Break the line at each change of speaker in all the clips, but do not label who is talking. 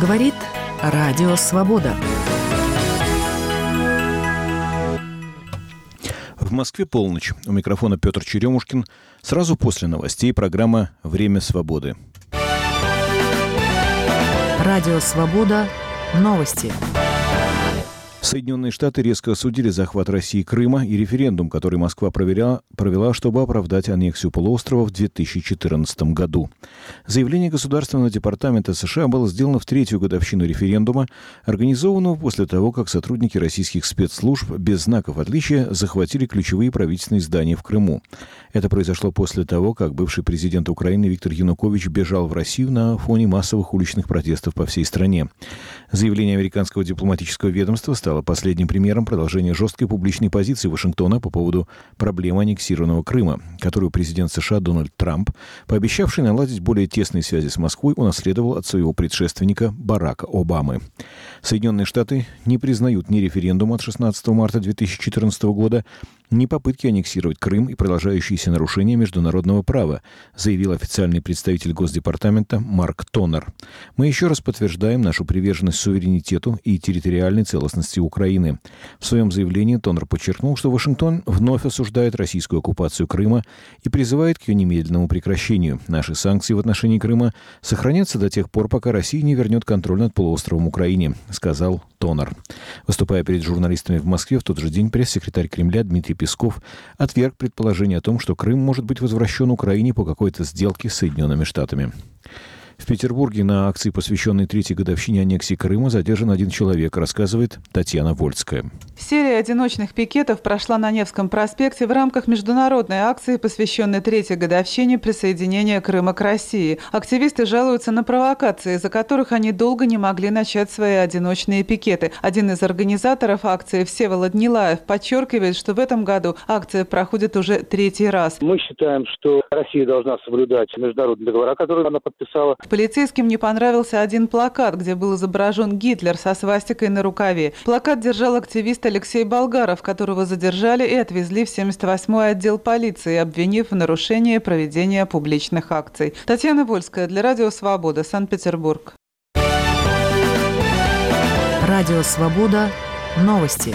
Говорит Радио Свобода.
В Москве полночь. У микрофона Петр Черемушкин. Сразу после новостей программа «Время свободы».
Радио Свобода. Новости.
Соединенные Штаты резко осудили захват России Крыма и референдум, который Москва провела, чтобы оправдать аннексию полуострова в 2014 году. Заявление Государственного департамента США было сделано в третью годовщину референдума, организованного после того, как сотрудники российских спецслужб без знаков отличия захватили ключевые правительственные здания в Крыму. Это произошло после того, как бывший президент Украины Виктор Янукович бежал в Россию на фоне массовых уличных протестов по всей стране. Заявление американского дипломатического ведомства стало последним примером продолжения жесткой публичной позиции Вашингтона по поводу проблемы аннексированного Крыма, которую президент США Дональд Трамп, пообещавший наладить более тесные связи с Москвой, унаследовал от своего предшественника Барака Обамы. Соединенные Штаты не признают ни референдум от 16 марта 2014 года, ни попытки аннексировать Крым и продолжающиеся нарушения международного права, заявил официальный представитель Госдепартамента Марк Тонер. Мы еще раз подтверждаем нашу приверженность суверенитету и территориальной целостности Украины. В своем заявлении Тонер подчеркнул, что Вашингтон вновь осуждает российскую оккупацию Крыма и призывает к ее немедленному прекращению. Наши санкции в отношении Крыма сохранятся до тех пор, пока Россия не вернет контроль над полуостровом Украине, сказал Тонер. Выступая перед журналистами в Москве в тот же день, пресс-секретарь Кремля Дмитрий Песков отверг предположение о том, что Крым может быть возвращен Украине по какой-то сделке с Соединенными Штатами. В Петербурге на акции, посвященной третьей годовщине аннексии Крыма, задержан один человек, рассказывает Татьяна Вольская.
Серия одиночных пикетов прошла на Невском проспекте в рамках международной акции, посвященной третьей годовщине присоединения Крыма к России. Активисты жалуются на провокации, из-за которых они долго не могли начать свои одиночные пикеты. Один из организаторов акции, Всеволод Нилаев, подчеркивает, что в этом году акция проходит уже третий раз.
Мы считаем, что Россия должна соблюдать международные договора, которые она подписала.
Полицейским не понравился один плакат, где был изображен Гитлер со свастикой на рукаве. Плакат держал активист Алексей Болгаров, которого задержали и отвезли в 78-й отдел полиции, обвинив в нарушении проведения публичных акций. Татьяна Вольская для Радио Свобода, Санкт-Петербург.
Радио Свобода. Новости.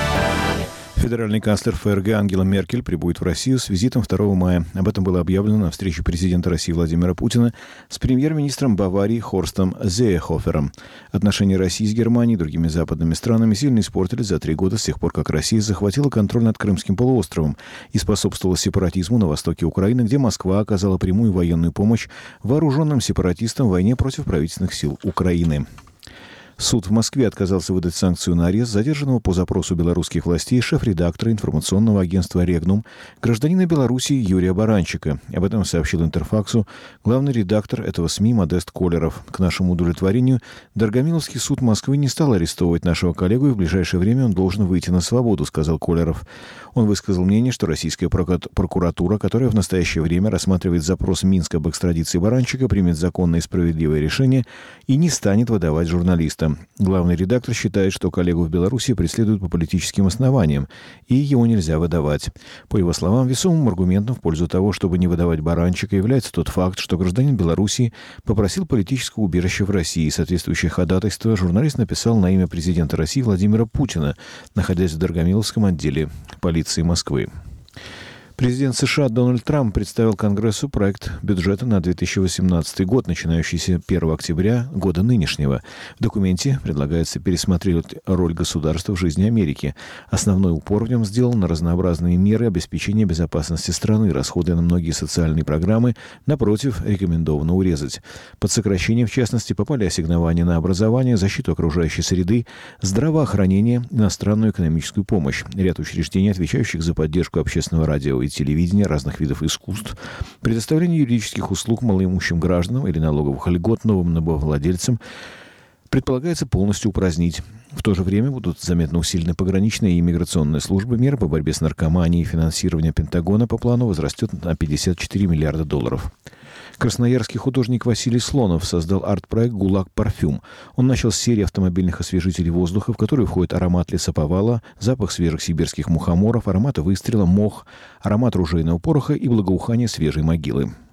Федеральный канцлер ФРГ Ангела Меркель прибудет в Россию с визитом 2 мая. Об этом было объявлено на встрече президента России Владимира Путина с премьер-министром Баварии Хорстом Зеехофером. Отношения России с Германией и другими западными странами сильно испортились за 3 года с тех пор, как Россия захватила контроль над Крымским полуостровом и способствовала сепаратизму на востоке Украины, где Москва оказала прямую военную помощь вооруженным сепаратистам в войне против правительственных сил Украины. Суд в Москве отказался выдать санкцию на арест задержанного по запросу белорусских властей шеф-редактора информационного агентства «Регнум» гражданина Беларуси Юрия Баранчика. Об этом сообщил Интерфаксу главный редактор этого СМИ Модест Колеров. К нашему удовлетворению, Дорогомиловский суд Москвы не стал арестовывать нашего коллегу, и в ближайшее время он должен выйти на свободу, сказал Колеров. Он высказал мнение, что российская прокуратура, которая в настоящее время рассматривает запрос Минска об экстрадиции Баранчика, примет законное и справедливое решение и не станет выдавать журналиста. Главный редактор считает, что коллегу в Беларуси преследуют по политическим основаниям, и его нельзя выдавать. По его словам, весомым аргументом в пользу того, чтобы не выдавать Баранчика, является тот факт, что гражданин Беларуси попросил политического убежища в России. Соответствующее ходатайство журналист написал на имя президента России Владимира Путина, находясь в Дорогомиловском отделе полиции Москвы. Президент США Дональд Трамп представил Конгрессу проект бюджета на 2018 год, начинающийся 1 октября года нынешнего. В документе предлагается пересмотреть роль государства в жизни Америки. Основной упор в нем сделан на разнообразные меры обеспечения безопасности страны, расходы на многие социальные программы, напротив, рекомендовано урезать. Под сокращение, в частности, попали ассигнования на образование, защиту окружающей среды, здравоохранение, иностранную экономическую помощь. Ряд учреждений, отвечающих за поддержку общественного радио и телевидения, разных видов искусств, предоставление юридических услуг малоимущим гражданам или налоговых льгот новым налогоплательцам предполагается полностью упразднить. В то же время будут заметно усилены пограничная и иммиграционная службы. Меры по борьбе с наркоманией и финансирование Пентагона по плану возрастет на $54 миллиарда. Красноярский художник Василий Слонов создал арт-проект «ГУЛАГ Парфюм». Он начал с серии автомобильных освежителей воздуха, в которые входит аромат лесоповала, запах свежих сибирских мухоморов, аромат выстрела, мох, аромат ружейного пороха и благоухание свежей могилы.